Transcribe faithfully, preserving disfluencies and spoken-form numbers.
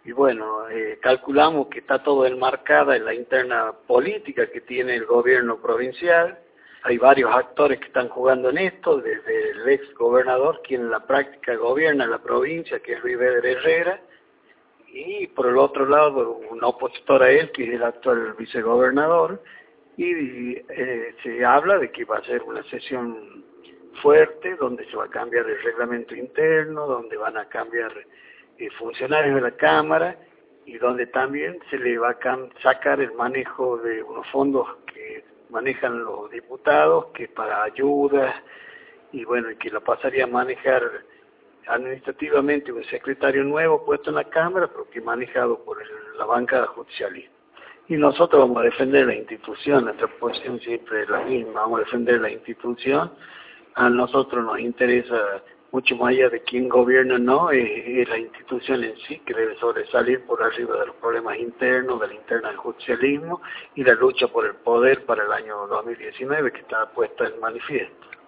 y bueno, eh, calculamos que está todo enmarcada en la interna política que tiene el gobierno provincial. Hay varios actores que están jugando en esto, desde el ex gobernador, quien en la práctica gobierna la provincia, que es Luis Beder Herrera, y por el otro lado un opositor a él, que es el actual vicegobernador, y eh, se habla de que va a ser una sesión fuerte, donde se va a cambiar el reglamento interno, donde van a cambiar eh, funcionarios de la Cámara, y donde también se le va a sacar el manejo de unos fondos que manejan los diputados, que para ayudas, y bueno, y que lo pasaría a manejar administrativamente un secretario nuevo puesto en la Cámara, pero que manejado por el, la bancada judicialista. Y nosotros vamos a defender la institución, nuestra posición siempre es la misma, vamos a defender la institución. A nosotros nos interesa mucho más allá de quién gobierna o no, es, es la institución en sí que debe sobresalir por arriba de los problemas internos, de la interna del judicialismo y la lucha por el poder para el año dos mil diecinueve que está puesta en manifiesto.